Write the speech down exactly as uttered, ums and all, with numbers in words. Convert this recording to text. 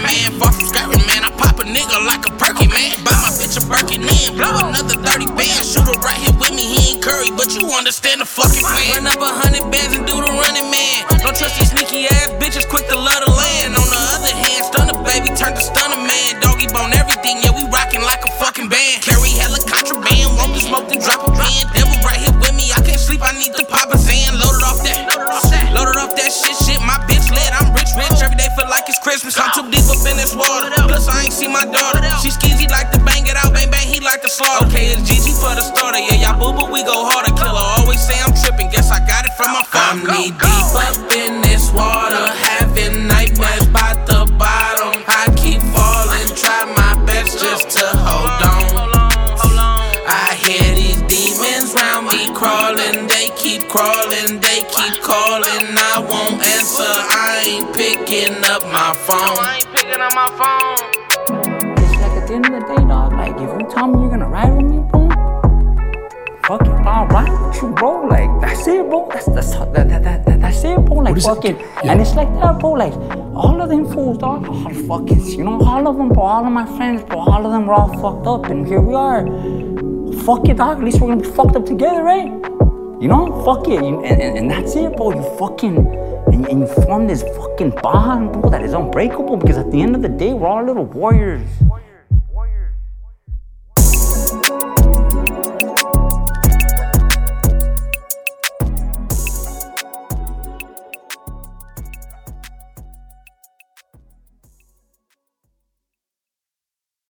man. Far from scary, man. I pop a nigga like a perky, man. Buy my bitch a Birkin in, blow another thirty bands. Shooter right here with me, he ain't Curry, but you understand the fucking plan. Run up a hundred bands and do the running man. Don't trust these sneaky ass bitches, quick to love the land. On the other hand, stunner baby turned to stunner man. Doggy bone everything, yeah, we rockin' like a fucking band. Carry hella contraband, won't be smoked and drop a pen. Devil right here with me, I can't sleep, I need to pop a Zan. Loaded off that, loaded off that shit, shit. My bitch lit, I'm rich, rich. Every day feel like it's Christmas. I'm too deep up in this water. Plus I ain't see my daughter. She skeezy like to bang it out, bang bang, he like to slaughter. Okay, it's G G for the starter, yeah, y'all boo boo, we go harder. Killer always say I'm tripping, guess I got it from my father. I'm knee deep up in this water, having nightmares by the bottom. I keep falling, try my best just to hold on. I hear these demons round me crawling, they keep crawling, they keep calling. I won't answer, I ain't picking up my phone. I ain't picking up my phone. It's like at the end of the day, dog, like if you tell me you're gonna ride with me, bro, fuck it, I'll ride with you, bro. Like that's it, bro. That's that's that that that, that that's it, bro. Like fuck it, yeah. And it's like that, bro. Like all of them fools, dog, all fucking, you know, all of them, bro. All of my friends, bro. All of them were all fucked up, and here we are. Fuck it, dog. At least we're gonna be fucked up together, right? You know, fuck it, you, and, and and that's it, bro. You fucking and, and you form this fucking bond, bro, that is unbreakable. Because at the end of the day, we're all little warriors.